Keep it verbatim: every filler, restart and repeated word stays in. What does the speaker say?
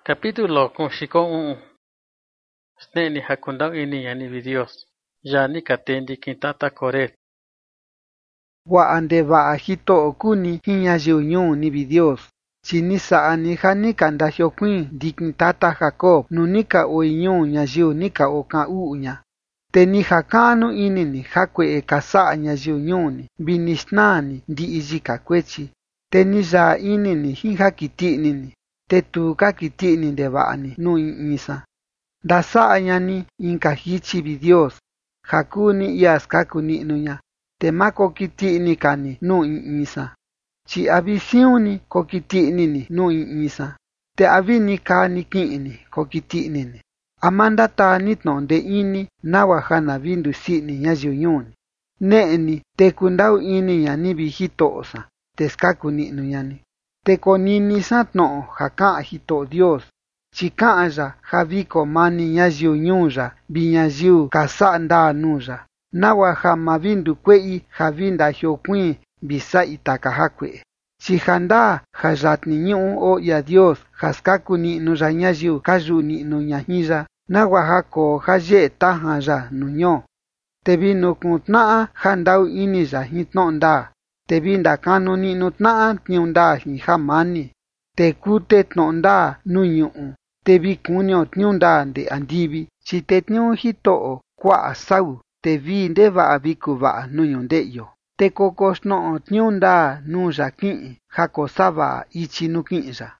Capítulo con Shiko Sneni Hakundao ini yani Dios. Yani katendi kintata koret. Wa ande va hito okuni hinya jiunyu ni Dios. Chinisa ani hanika ndahyokwin dikintata Jacob nunika oinyu nyajiu nika oka uunya. Teni hakanu inini hakwe ekasa nyajiunyuni binisnani ndi ijika kwechi. Teni ja inini hiha kitinini. Tetuka kitini ndevani nu isa. Dasa nyani inka hichi Dios. Hakuni yaskakuni nunya. Temako kitini kani nu isa. Chi abisiuni kokitini nu isa. Te avini kani kini kokitini. Amanda ta nitno de ini nawa hana vindu sini nyajiunyuni. Neeni te kundau ini yani vijitosa. Te skakuni nuyani. Te konini satno haka hito Dios. Chikaya javiko mani nyajiunyuya binyajiu kasa nda nuya. Nawa hama vindu kwei javinda hyokwin bisa itaka hakwe. Chihanda hajatni nyu o ya Dios haskakuni nuya nyajiu kayuni nunyahija. Nawa hako haye tahaya nunyo. Te vino kuntnaa handau ini ya hitno nda. Te vinda kanuni nutnaa tniunda hijamani. Te kute tnonda nunyuu. Te vikunyo tniunda de andivi. Chi te tniu hitoo kwa asau. Te vi ndeva aviku va nunyondeyo. Te kokosno tniunda nuya ki'i. Hakosava ichi nuki'ya.